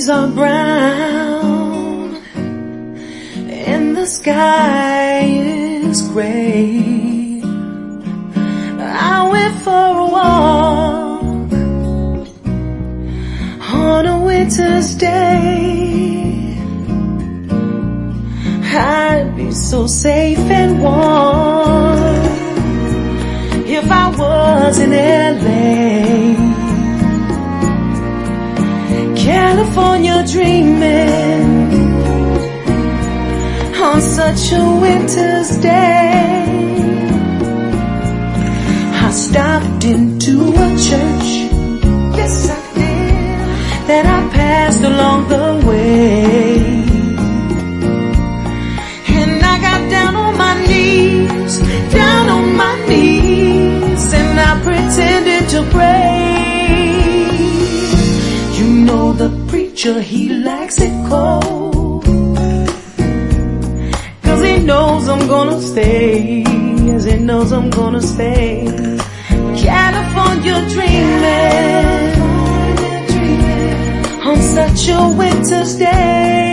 leaves are brown and the sky is gray. I went for a walk on a winter's day. I'd be so safe and warm if I was in LA. California dreaming on such a winter's day. I stopped into a church, yes I did, that I passed along the way. And I got down on my knees, and I pretended to pray. You know the preacher, he likes it cold, 'cause he knows I'm gonna stay. Yes, he knows I'm gonna stay. California dreaming on such a winter's day.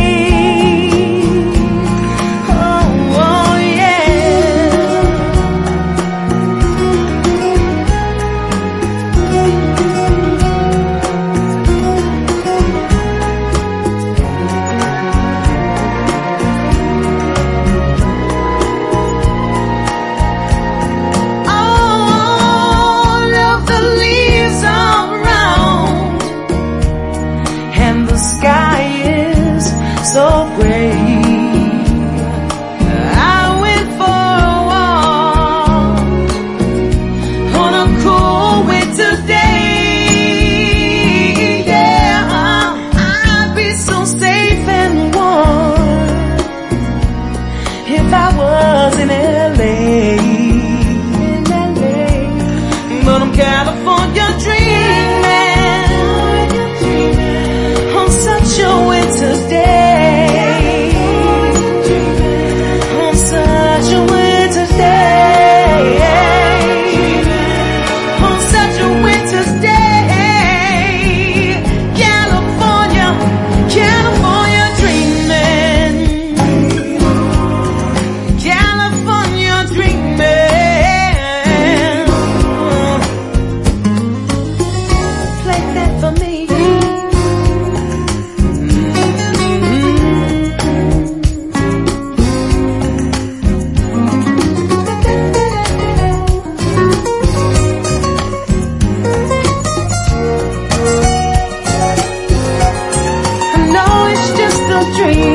So great. I went for a walk on a cool winter's day. Yeah, I'd be so safe and warm if I was in LA. But I'm California dreaming on such a winter's day. Dream.